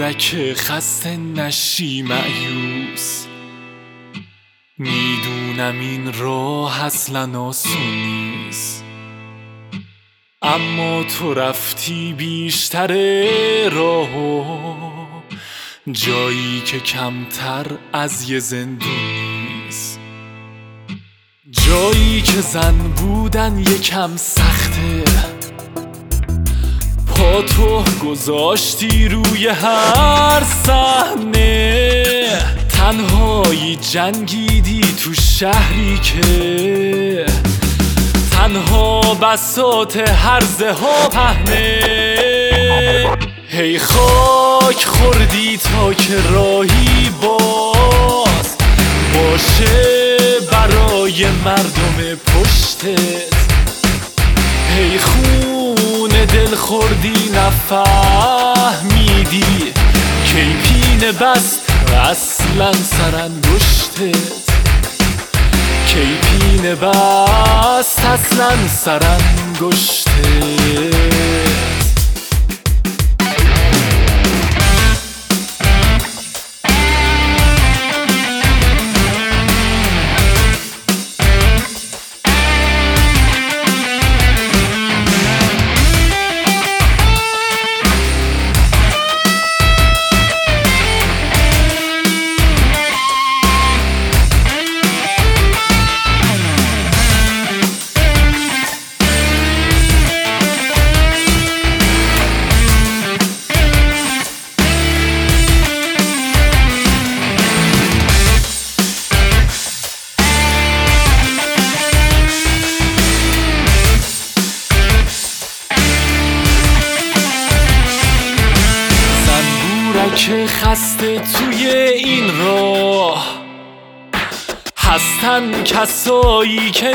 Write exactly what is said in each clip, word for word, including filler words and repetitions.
زنبورک خسته نشی مایوس، میدونم این راه اصلا آسون نیست، اما تو رفتی بیشتر راهو، جایی که کمتر از یه زندون نیست، جایی که زن بودن یکم سخته، پا تو گذاشتی روی هر صحنه، تنهایی جنگیدی تو شهری که تنها بساط هرزه ها پهنه. هی خاک خوردی تا که راهی باز باشه برای مردم پشتت، هی خون دل خوردی نفهمیدی کی پینه بست اصلا سرانگشتت، کی پینه بست اصلا سرانگشتت. که خسته توی این راه هستن کسایی که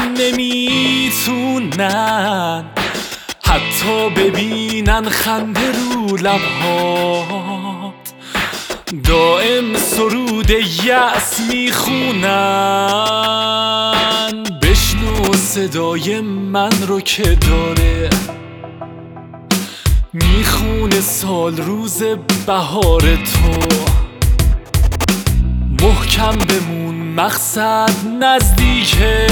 نمیتونن حتی ببینن خنده رو لبهات، دائم سرود یأس میخونن، بشنو صدای من رو که داره میخونه سال روز بهار تو، محکم بمون مقصد نزدیکه،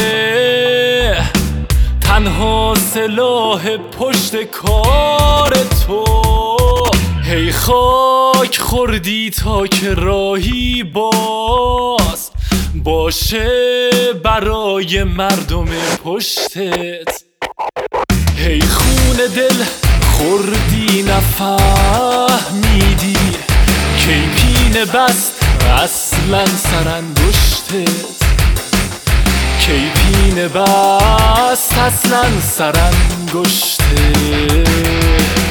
تنها سلاح پشت کار تو. هی خاک خوردی تا که راهی باز باشه برای مردم پشتت، هی خون دل خوردی نفهمیدی کی پینه بست اصلا سرانگشتت، کی پینه بست اصلا سرانگشتت.